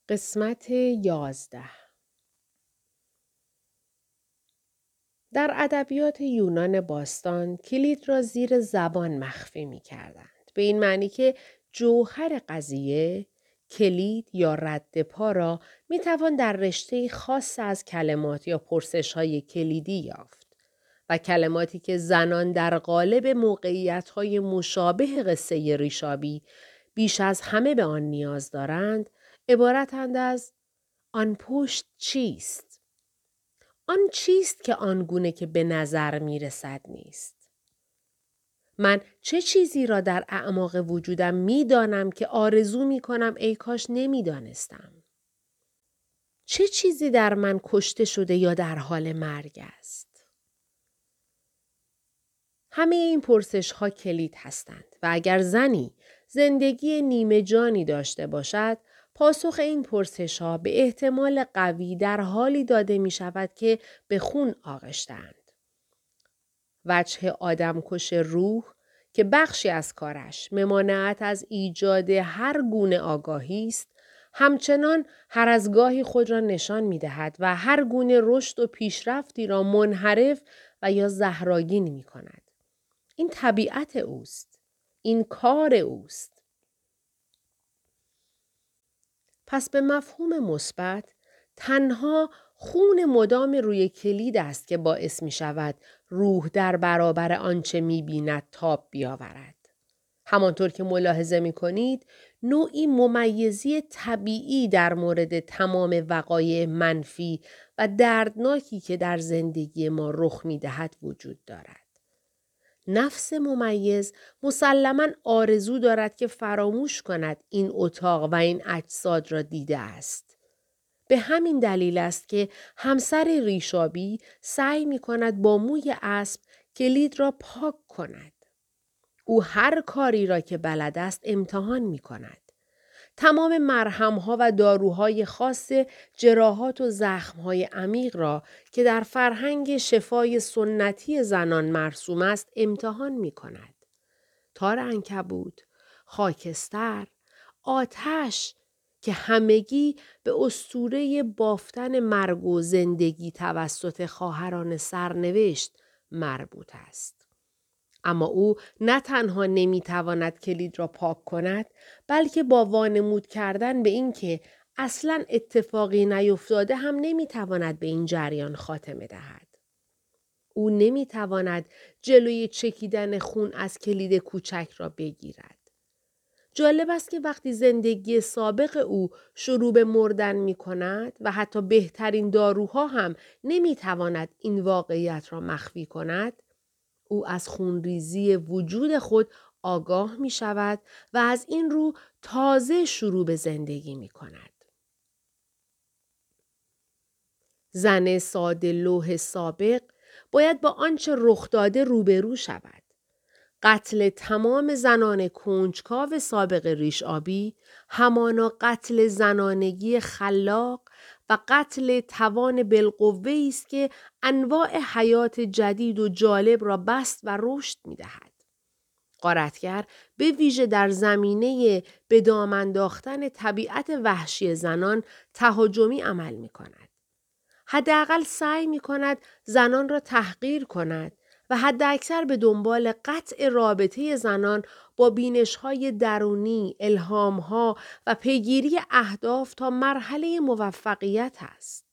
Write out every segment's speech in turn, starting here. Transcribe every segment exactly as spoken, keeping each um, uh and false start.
قسمت یازده. در ادبیات یونان باستان کلید را زیر زبان مخفی می کردند. به این معنی که جوهر قضیه، کلید یا رد پا را می توان در رشته خاص از کلمات یا پرسش های کلیدی یافت و کلماتی که زنان در قالب موقعیت های مشابه قصه ریشابی بیش از همه به آن نیاز دارند، عبارتند از آن پشت چیست؟ آن چیست که آنگونه که به نظر می رسد نیست؟ من چه چیزی را در اعماق وجودم می دانم که آرزو می کنم ای کاش نمی دانستم؟ چه چیزی در من کشته شده یا در حال مرگ است؟ همه این پرسش ها کلید هستند و اگر زنی زندگی نیمه جانی داشته باشد، پاسخ این پرسش ها به احتمال قوی در حالی داده می شود که به خون آغشتند. وجه آدمکش روح که بخشی از کارش ممانعت از ایجاد هر گونه آگاهی است، همچنان هر از گاهی خود را نشان می دهد و هر گونه رشد و پیشرفتی را منحرف و یا زهرآگین می کند. این طبیعت اوست. این کار اوست. پس به مفهوم مثبت تنها خون مدام روی کلید است که باعث می شود روح در برابر آنچه می بیند تاب بیاورد. همانطور که ملاحظه می کنید، نوعی ممیزی طبیعی در مورد تمام وقایع منفی و دردناکی که در زندگی ما رخ می دهد وجود دارد. نفس ممیز مسلماً آرزو دارد که فراموش کند این اتاق و این اجساد را دیده است. به همین دلیل است که همسر ریشابی سعی می کند با موی اسب کلید را پاک کند. او هر کاری را که بلد است امتحان می کند. تمام مرهم‌ها و داروهای خاص جراحات و زخم‌های عمیق را که در فرهنگ شفای سنتی زنان مرسوم است امتحان می کند. تار عنکبوت، خاکستر، آتش که همگی به اسطوره بافتن مرگ و زندگی توسط خواهران سرنوشت مربوط است. اما او نه تنها نمیتواند کلید را پاک کند، بلکه با وانمود کردن به این که اصلاً اتفاقی نیفتاده هم نمیتواند به این جریان خاتمه دهد. او نمیتواند جلوی چکیدن خون از کلید کوچک را بگیرد. جالب است که وقتی زندگی سابق او شروع به مردن می کند و حتی بهترین داروها هم نمیتواند این واقعیت را مخفی کند، او از خونریزی وجود خود آگاه می شود و از این رو تازه شروع به زندگی می کند. زن ساده لوح سابق باید با آنچه رخ داده روبرو شود. قتل تمام زنان کنجکاو سابق ریشابی همانا قتل زنانگی خلاق و قتل توان بالقوه‌ای است که انواع حیات جدید و جالب را بست و رشد می دهد. غارتگر به ویژه در زمینه به دام انداختن طبیعت وحشی زنان تهاجمی عمل می کند. حداقل سعی می کند زنان را تحقیر کند و حداکثر به دنبال قطع رابطه زنان با بینش‌های درونی، الهام‌ها و پیگیری اهداف تا مرحله موفقیت است.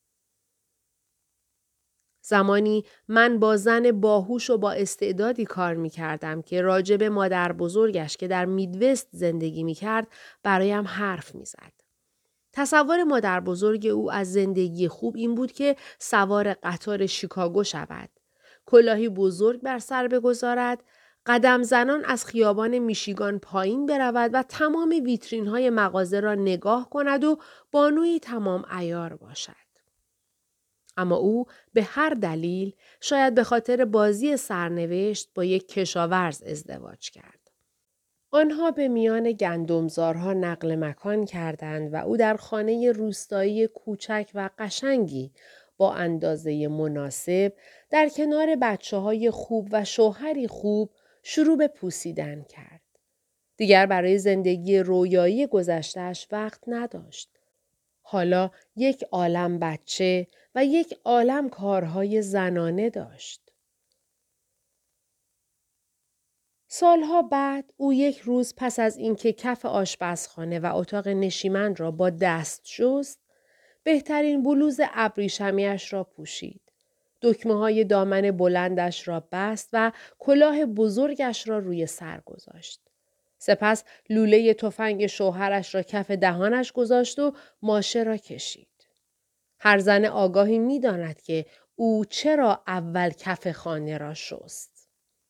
زمانی من با زن باهوش و با استعدادی کار می کردم که راجب مادر بزرگش که در میدوست زندگی می کرد برایم حرف می زد. تصور مادر بزرگ او از زندگی خوب این بود که سوار قطار شیکاگو شود. کلاهی بزرگ بر سر بگذارد، قدم زنان از خیابان میشیگان پایین برود و تمام ویترین های مغازه را نگاه کند و بانویی تمام عیار باشد. اما او به هر دلیل، شاید به خاطر بازی سرنوشت، با یک کشاورز ازدواج کرد. آنها به میان گندمزارها نقل مکان کردند و او در خانه روستایی کوچک و قشنگی با اندازه مناسب در کنار بچه های خوب و شوهری خوب شروع به پوسیدن کرد. دیگر برای زندگی رویایی گذشته‌اش وقت نداشت. حالا یک عالم بچه و یک عالم کارهای زنانه داشت. سالها بعد او یک روز پس از اینکه کف آشپزخانه و اتاق نشیمن را با دست شست، بهترین بلوز ابریشمی‌اش را پوشید. دکمه‌های دامن بلندش را بست و کلاه بزرگش را روی سر گذاشت. سپس لوله تفنگ شوهرش را کف دهانش گذاشت و ماشه را کشید. هر زن آگاهی می‌داند که او چرا اول کف خانه را شست.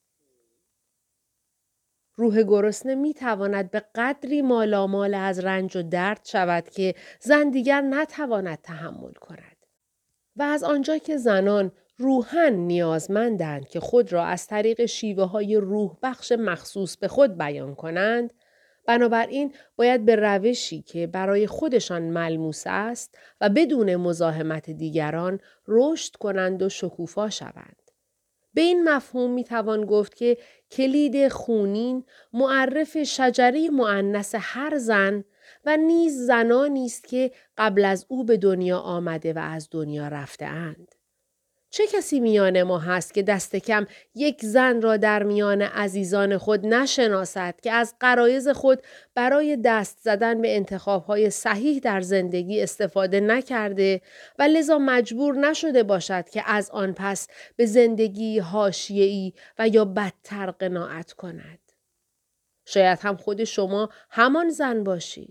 روح گرسنه می‌تواند به قدری مالامال از رنج و درد شود که زن دیگر نتواند تحمل کند. و از آنجا که زنان روحاً نیازمندند که خود را از طریق شیوه‌های روح بخش مخصوص به خود بیان کنند، بنابراین باید به روشی که برای خودشان ملموس است و بدون مزاحمت دیگران رشد کنند و شکوفا شوند. به این مفهوم میتوان گفت که کلید خونین معرف شجره مؤنث هر زن و نیز زنانی است که قبل از او به دنیا آمده و از دنیا رفته اند. چه کسی میان ما هست که دست کم یک زن را در میان عزیزان خود نشناسد که از غرایز خود برای دست زدن به انتخابهای صحیح در زندگی استفاده نکرده و لذا مجبور نشده باشد که از آن پس به زندگی حاشیه‌ای و یا بدتر قناعت کند؟ شاید هم خود شما همان زن باشید.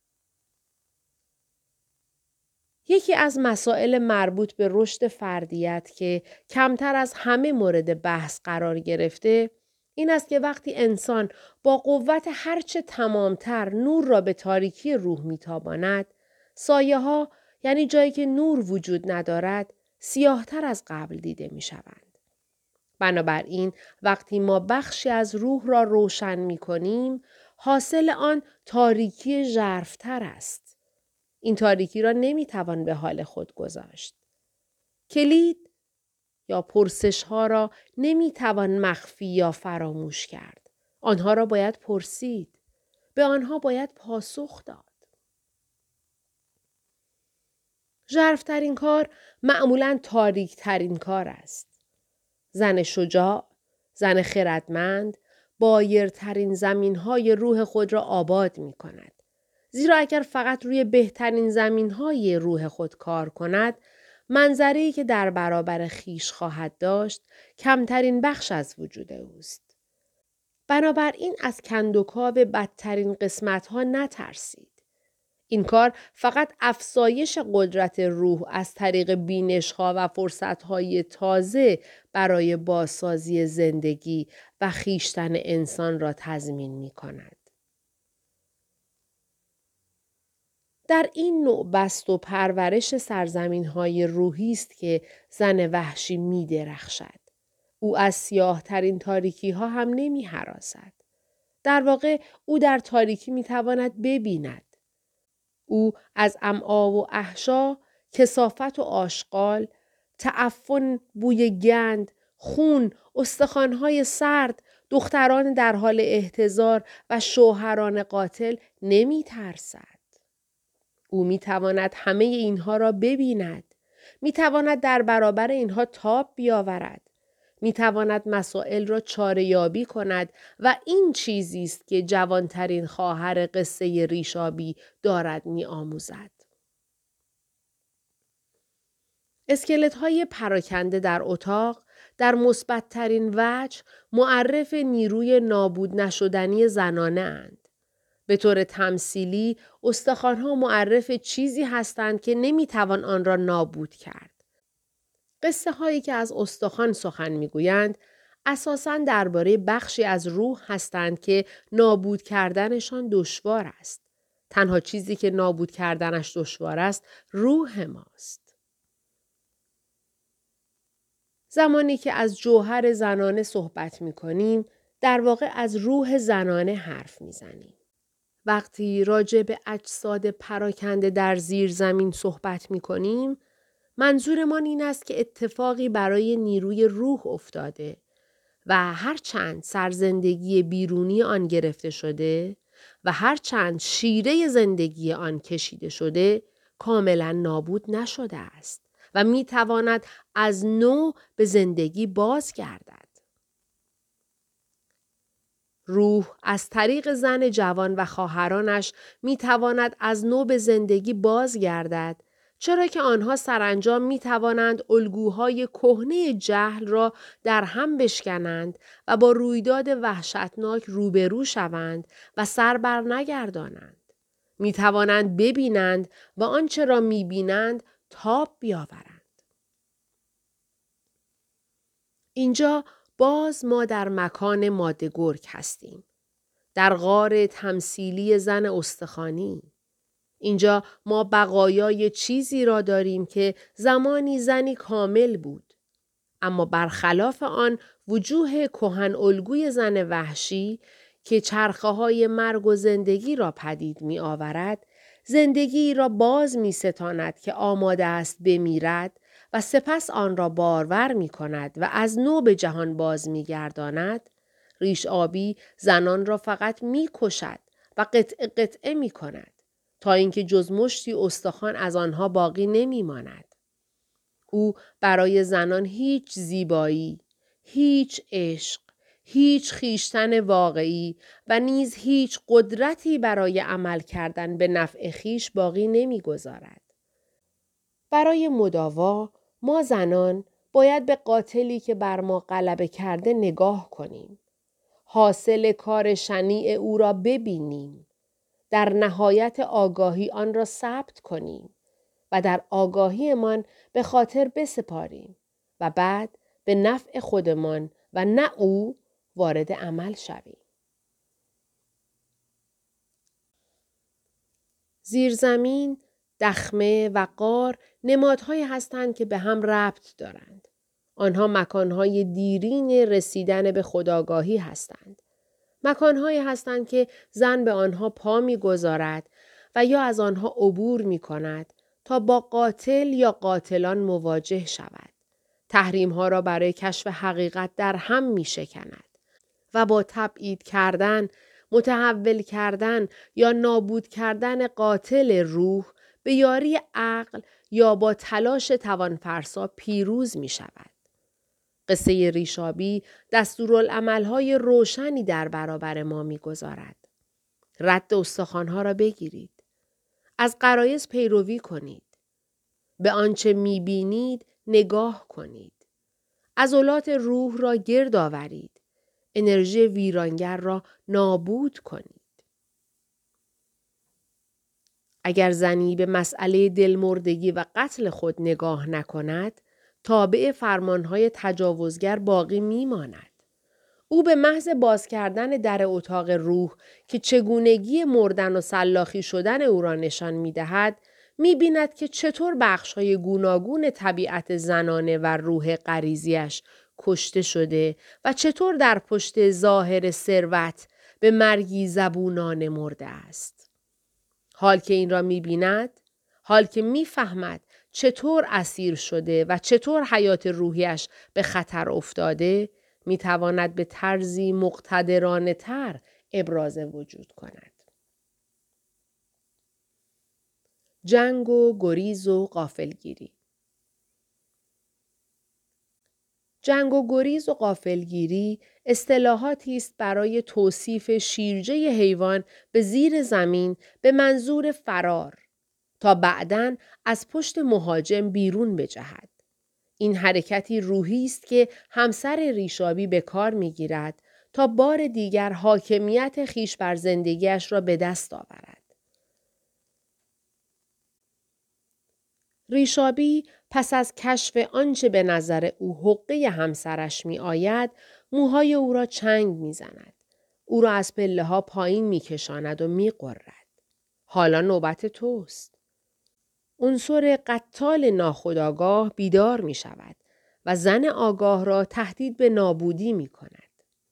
یکی از مسائل مربوط به رشد فردیت که کمتر از همه مورد بحث قرار گرفته، این است که وقتی انسان با قوت هرچه تمامتر نور را به تاریکی روح میتاباند، سایه ها، یعنی جایی که نور وجود ندارد، سیاهتر از قبل دیده می شوند. بنابراین وقتی ما بخشی از روح را روشن می کنیم، حاصل آن تاریکی ژرف‌تر است. این تاریکی را نمیتوان به حال خود گذاشت. کلید یا پرسش ها را نمیتوان مخفی یا فراموش کرد. آنها را باید پرسید. به آنها باید پاسخ داد. ژرف‌ترین کار معمولاً تاریک‌ترین کار است. زن شجاع، زن خردمند، بایرترین زمین‌های روح خود را آباد می کند. زیرا اگر فقط روی بهترین زمین‌های روح خود کار کند، منظره‌ای که در برابر خیش خواهد داشت، کمترین بخش از وجود اوست. بنابراین از کندوکاو بدترین قسمت‌ها نترسید. این کار فقط افزایش قدرت روح از طریق بینش‌ها و فرصت‌های تازه برای بازسازی زندگی و خویشتن انسان را تضمین می‌کند. در این نوع بست و پرورش سرزمین‌های روحی است که زن وحشی می درخشد. او از سیاه ترین تاریکی ها هم نمی هراسد. در واقع او در تاریکی می تواند ببیند. او از امعا و احشا، کثافت و آشغال، تعفن، بوی گند، خون، استخوان‌های سرد، دختران در حال احتضار و شوهران قاتل نمی ترسد. او می تواند همه اینها را ببیند. می تواند در برابر اینها تاب بیاورد. می تواند مسائل را چاره‌یابی کند و این چیزی است که جوانترین خواهر قصه ریشابی دارد می آموزد. اسکلت‌های پراکنده در اتاق در مثبت‌ترین وجه معرف نیروی نابود نشدنی زنانه اند. به طور تمثیلی استخوان‌ها معرف چیزی هستند که نمی‌توان آن را نابود کرد. قصه هایی که از استخوان سخن می‌گویند اساساً درباره بخشی از روح هستند که نابود کردنشان دشوار است. تنها چیزی که نابود کردنش دشوار است روح ماست. زمانی که از جوهر زنانه صحبت می‌کنیم، در واقع از روح زنانه حرف می‌زنیم. وقتی راجع به اجساد پراکنده در زیر زمین صحبت می کنیم، منظورمان این است که اتفاقی برای نیروی روح افتاده و هرچند سرزندگی بیرونی آن گرفته شده و هرچند شیره زندگی آن کشیده شده، کاملا نابود نشده است و می تواند از نو به زندگی بازگردد. روح از طریق زن جوان و خواهرانش می تواند از نو به زندگی بازگردد، چرا که آنها سرانجام می توانند الگوهای کهنه جهل را در هم بشکنند و با رویداد وحشتناک روبرو شوند و سر بر نگردانند. می توانند ببینند و آنچه را می بینند تاب بیاورند. اینجا باز ما در مکان ماده گرگ هستیم. در غار تمثیلی زن استخوانی. اینجا ما بقایای چیزی را داریم که زمانی زنی کامل بود. اما برخلاف آن وجوه کهن الگوی زن وحشی که چرخه های مرگ و زندگی را پدید می آورد، زندگی را باز می ستاند که آماده است بمیرد و سپس آن را بارور می کند و از نو به جهان باز می گرداند، ریش آبی زنان را فقط می کشد و قطعه قطعه می کند تا اینکه جز مشتی استخوان از آنها باقی نمی ماند. او برای زنان هیچ زیبایی، هیچ عشق، هیچ خویشتن واقعی و نیز هیچ قدرتی برای عمل کردن به نفع خویش باقی نمی گذارد. برای مداوا ما زنان باید به قاتلی که بر ما غلبه کرده نگاه کنیم. حاصل کار شنیع او را ببینیم. در نهایت آگاهی آن را ثبت کنیم و در آگاهیمان به خاطر بسپاریم و بعد به نفع خودمان و نه او وارد عمل شویم. زیرزمین، دخمه و غار نمادهایی هستند که به هم ربط دارند. آنها مکانهای دیرین رسیدن به خودآگاهی هستند. مکانهایی هستند که زن به آنها پا می‌گذارد و یا از آنها عبور می‌کند تا با قاتل یا قاتلان مواجه شود. تحریم‌ها را برای کشف حقیقت در هم می‌شکند و با تبعید کردن، متحول کردن یا نابود کردن قاتل روح به یاری عقل یا با تلاش توانفرسا پیروز می‌شود. قصه ریشابی دستورالعمل‌های روشنی در برابر ما می‌گذارد. رد استخوان‌ها را بگیرید. از غرایز پیروی کنید. به آنچه می‌بینید نگاه کنید. عضلات روح را گرد آورید. انرژی ویرانگر را نابود کنید. اگر زنی به مسئله دلمردگی و قتل خود نگاه نکند، تابع فرمانهای تجاوزگر باقی میماند. او به محض باز کردن در اتاق روح که چگونگی مردن و سلاخی شدن او را نشان می‌دهد، می‌بیند که چطور بخش‌های گوناگون طبیعت زنانه و روح غریزیش کشته شده و چطور در پشت ظاهر ثروت به مرگی زبونانه مرده است. حال که این را می‌بیند، حال که می‌فهمد چطور اسیر شده و چطور حیات روحیش به خطر افتاده، می‌تواند به طرزی مقتدرانه تر ابراز وجود کند. جنگ و گریز و غافلگیری. جنگ و گریز و غافلگیری اصطلاحاتی است برای توصیف شیرجه حیوان به زیر زمین به منظور فرار تا بعداً از پشت مهاجم بیرون بجهد. این حرکتی روحی است که همسر ریشابی به کار می‌گیرد تا بار دیگر حاکمیت خیش بر زندگیش را به دست آورد. ریشابی پس از کشف آنچه به نظر او حقه همسرش می آید، موهای او را چنگ می زند. او را از پله ها پایین می کشاند و می غرد. حالا نوبت توست. عنصر قتال ناخودآگاه بیدار می شود و زن آگاه را تهدید به نابودی می کند.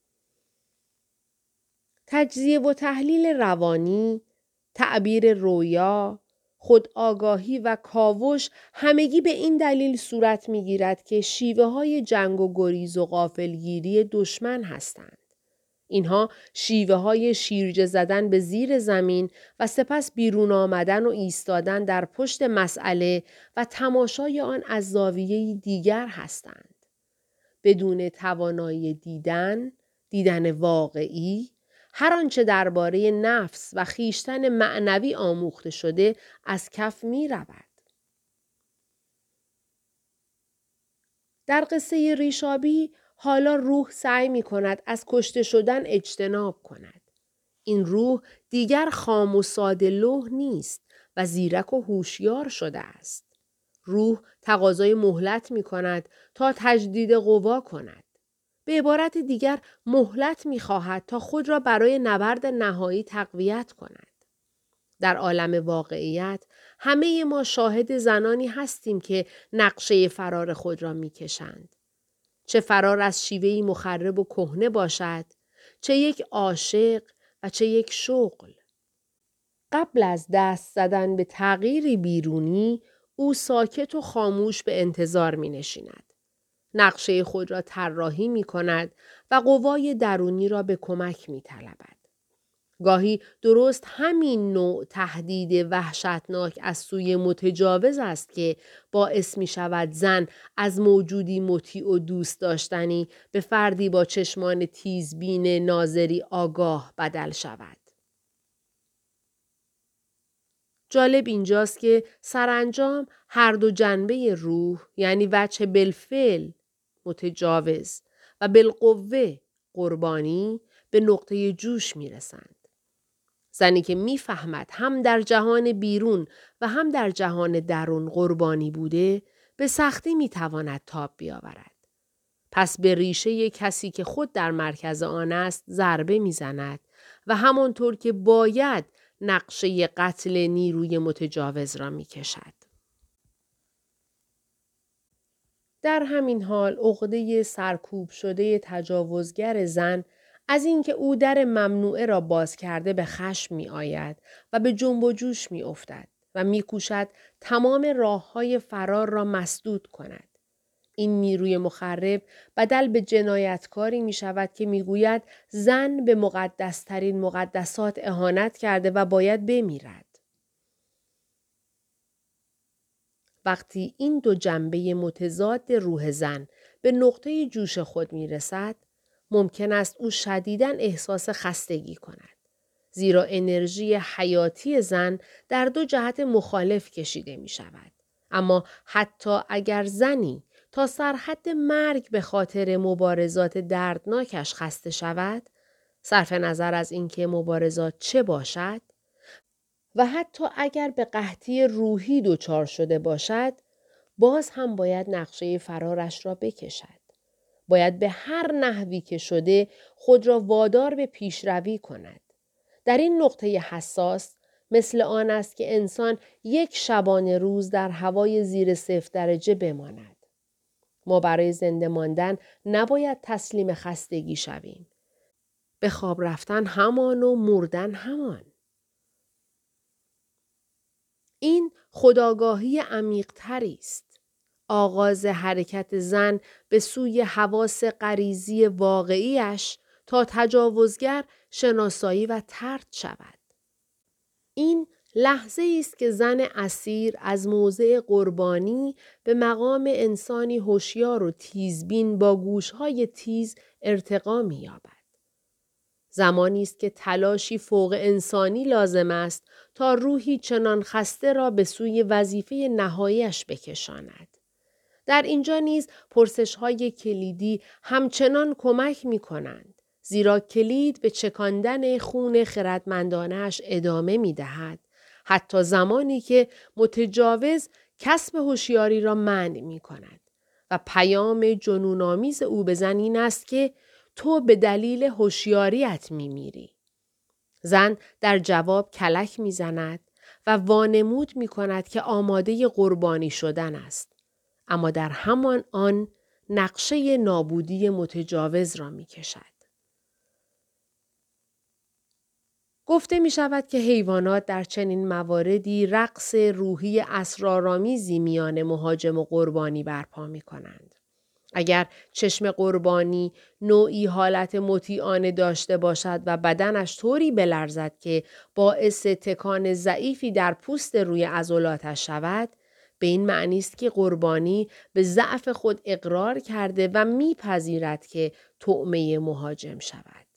تجزیه و تحلیل روانی، تعبیر رویا، خودآگاهی و کاوش همگی به این دلیل صورت می‌گیرد که شیوه های جنگ و گریز و غافلگیری دشمن هستند. اینها شیوه های شیرجه زدن به زیر زمین و سپس بیرون آمدن و ایستادن در پشت مسئله و تماشای آن از زاویه‌ای دیگر هستند. بدون توانایی دیدن، دیدن واقعی، هر آنچه درباره نفس و خویشتن معنوی آموخته شده از کف می رود. در قصه ریشابی حالا روح سعی می کند از کشته شدن اجتناب کند. این روح دیگر خام و ساده لوح نیست و زیرک و هوشیار شده است. روح تقاضای مهلت می کند تا تجدید قوا کند. به عبارت دیگر مهلت می خواهد تا خود را برای نبرد نهایی تقویت کند. در عالم واقعیت همه ما شاهد زنانی هستیم که نقشه فرار خود را می کشند. چه فرار از شیوهی مخرب و کهنه باشد، چه یک عاشق و چه یک شغل. قبل از دست زدن به تغییری بیرونی، او ساکت و خاموش به انتظار می نشیند. نقشه خود را طراحی می کند و قوای درونی را به کمک می طلبد. گاهی درست همین نوع تهدید وحشتناک از سوی متجاوز است که باعث می شود زن از موجودی مطیع و دوست داشتنی به فردی با چشمان تیزبین ناظری آگاه بدل شود. جالب اینجاست که سرانجام هر دو جنبه روح، یعنی وجه بالفعل متجاوز و بالقوه قربانی، به نقطه جوش می رسند. زنی که می فهمد هم در جهان بیرون و هم در جهان درون قربانی بوده، به سختی می تواند تاب بیاورد. پس به ریشه کسی که خود در مرکز آن است ضربه می زند و همانطور که باید نقشه قتل نیروی متجاوز را می کشد. در همین حال عقده سرکوب شده تجاوزگر زن از اینکه او در ممنوعه را باز کرده به خشم می آید و به جنب و جوش می افتد و می کوشد تمام راه‌های فرار را مسدود کند. این نیروی مخرب بدل به جنایتکاری می شود که می گوید زن به مقدسترین مقدسات اهانت کرده و باید بمیرد. وقتی این دو جنبه متضاد روح زن به نقطه جوش خود می رسد، ممکن است او شدیداً احساس خستگی کند. زیرا انرژی حیاتی زن در دو جهت مخالف کشیده می شود. اما حتی اگر زنی تا سرحد مرگ به خاطر مبارزات دردناکش خسته شود، صرف نظر از اینکه مبارزات چه باشد، و حتی اگر به قحطی روحی دچار شده باشد، باز هم باید نقشه فرارش را بکشد. باید به هر نحوی که شده خود را وادار به پیشروی کند. در این نقطه حساس مثل آن است که انسان یک شبانه روز در هوای زیر صفر درجه بماند. ما برای زنده ماندن نباید تسلیم خستگی شویم. به خواب رفتن همان و مردن همان. این خودآگاهی عمیق‌تری است. آغاز حرکت زن به سوی حواس غریزی واقعیش تا تجاوزگر شناسایی و طرد شود. این لحظه است که زن اسیر از موضع قربانی به مقام انسانی هوشیار و تیزبین با گوش‌های تیز ارتقا می‌یابد. زمانی است که تلاشی فوق انسانی لازم است تا روحی چنان خسته را به سوی وظیفه نهاییش بکشاند. در اینجا نیز پرسش‌های کلیدی همچنان کمک می‌کنند، زیرا کلید به چکاندن خون خردمندانه‌اش ادامه می‌دهد، حتی زمانی که متجاوز کسب هوشیاری را منع می‌کند و پیام جنون‌آمیز او به زن این است که تو به دلیل هوشیاریت می‌میری. زن در جواب کلک می‌زند و وانمود می‌کند که آماده قربانی شدن است. اما در همان آن نقشه نابودی متجاوز را می کشد. گفته می شود که حیوانات در چنین مواردی رقص روحی اسرارآمیزی میان مهاجم و قربانی برپا می کنند. اگر چشم قربانی نوعی حالت مطیعانه داشته باشد و بدنش طوری بلرزد که باعث تکان ضعیفی در پوست روی عضلاتش شود، به این معنی است که قربانی به ضعف خود اقرار کرده و میپذیرد که طعمه مهاجم شود.